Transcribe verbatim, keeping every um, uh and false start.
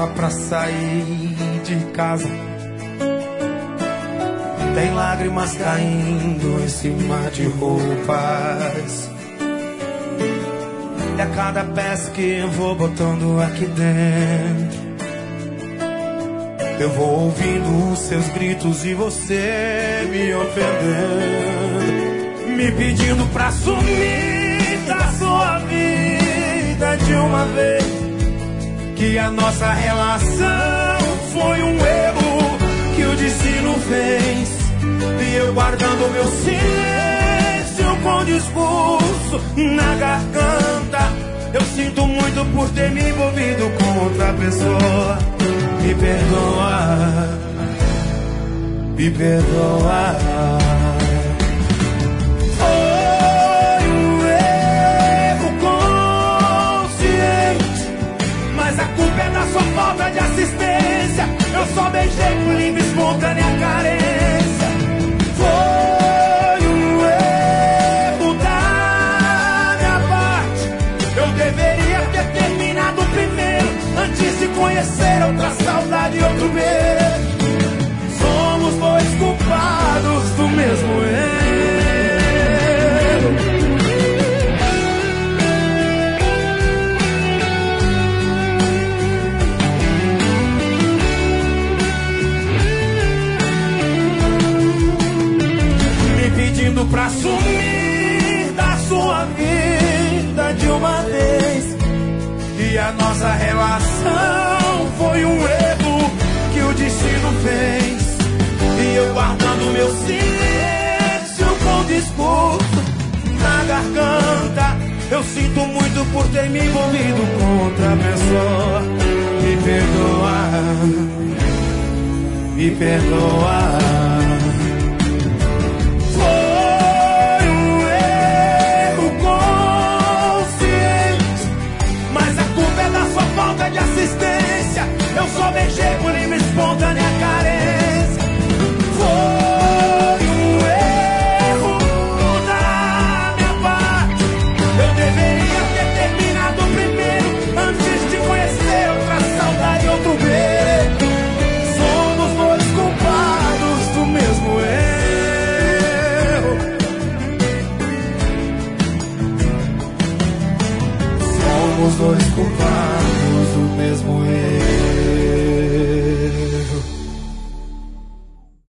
pra sair de casa. Tem lágrimas caindo em cima de roupas. E a cada peça que eu vou botando aqui dentro, eu vou ouvindo os seus gritos e você me ofendendo, me pedindo pra sumir da sua vida de uma vez. Que a nossa relação foi um erro que o destino fez. E eu guardando meu silêncio com discurso na garganta. Eu sinto muito por ter me envolvido com outra pessoa. Me perdoa, me perdoa. Foi um erro consciente, mas a culpa é da sua falta de assistência. Eu só beijei por livre e espontânea carência. Foi um erro da minha parte. Eu deveria ter terminado primeiro, antes de conhecer outra saudade e outro beijo. Somos dois culpados do mesmo erro. Me pedindo pra sumir da sua vida de uma vez. E a nossa relação foi um erro que o destino fez. E eu guardando meu silêncio com discurso na garganta. Eu sinto muito por ter me envolvido com outra pessoa. Me perdoa, me perdoa.